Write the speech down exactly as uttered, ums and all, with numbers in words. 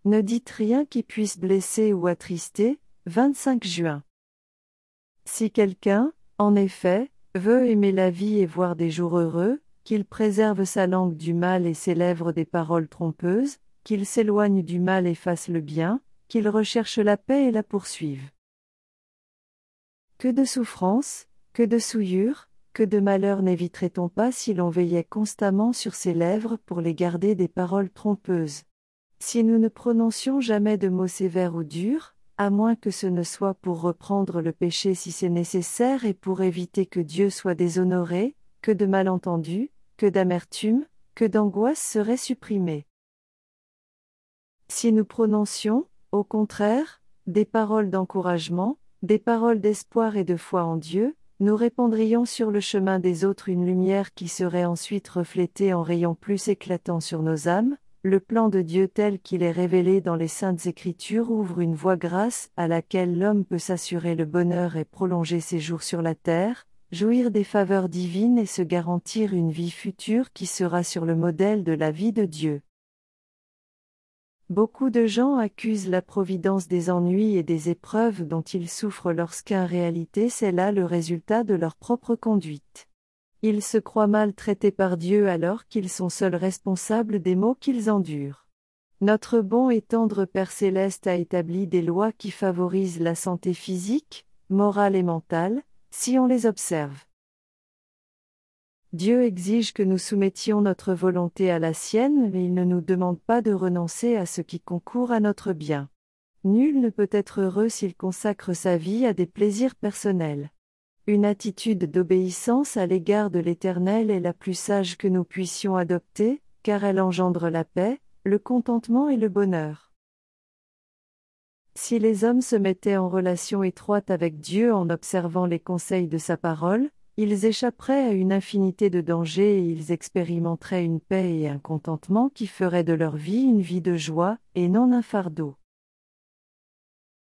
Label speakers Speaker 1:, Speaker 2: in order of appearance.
Speaker 1: Ne dites rien qui puisse blesser ou attrister. vingt-cinq juin. Si quelqu'un, en effet, veut aimer la vie et voir des jours heureux, qu'il préserve sa langue du mal et ses lèvres des paroles trompeuses, qu'il s'éloigne du mal et fasse le bien, qu'il recherche la paix et la poursuive. Que de souffrances, que de souillures, que de malheurs n'éviterait-on pas si l'on veillait constamment sur ses lèvres pour les garder des paroles trompeuses? Si nous ne prononcions jamais de mots sévères ou durs, à moins que ce ne soit pour reprendre le péché si c'est nécessaire et pour éviter que Dieu soit déshonoré, que de malentendus, que d'amertume, que d'angoisse seraient supprimés. Si nous prononcions, au contraire, des paroles d'encouragement, des paroles d'espoir et de foi en Dieu, nous répandrions sur le chemin des autres une lumière qui serait ensuite reflétée en rayons plus éclatants sur nos âmes. Le plan de Dieu tel qu'il est révélé dans les Saintes Écritures ouvre une voie grâce à laquelle l'homme peut s'assurer le bonheur et prolonger ses jours sur la terre, jouir des faveurs divines et se garantir une vie future qui sera sur le modèle de la vie de Dieu. Beaucoup de gens accusent la providence des ennuis et des épreuves dont ils souffrent lorsqu'en réalité c'est là le résultat de leur propre conduite. Ils se croient maltraités par Dieu alors qu'ils sont seuls responsables des maux qu'ils endurent. Notre bon et tendre Père céleste a établi des lois qui favorisent la santé physique, morale et mentale, si on les observe. Dieu exige que nous soumettions notre volonté à la sienne, mais il ne nous demande pas de renoncer à ce qui concourt à notre bien. Nul ne peut être heureux s'il consacre sa vie à des plaisirs personnels. Une attitude d'obéissance à l'égard de l'Éternel est la plus sage que nous puissions adopter, car elle engendre la paix, le contentement et le bonheur. Si les hommes se mettaient en relation étroite avec Dieu en observant les conseils de sa parole, ils échapperaient à une infinité de dangers et ils expérimenteraient une paix et un contentement qui feraient de leur vie une vie de joie, et non un fardeau.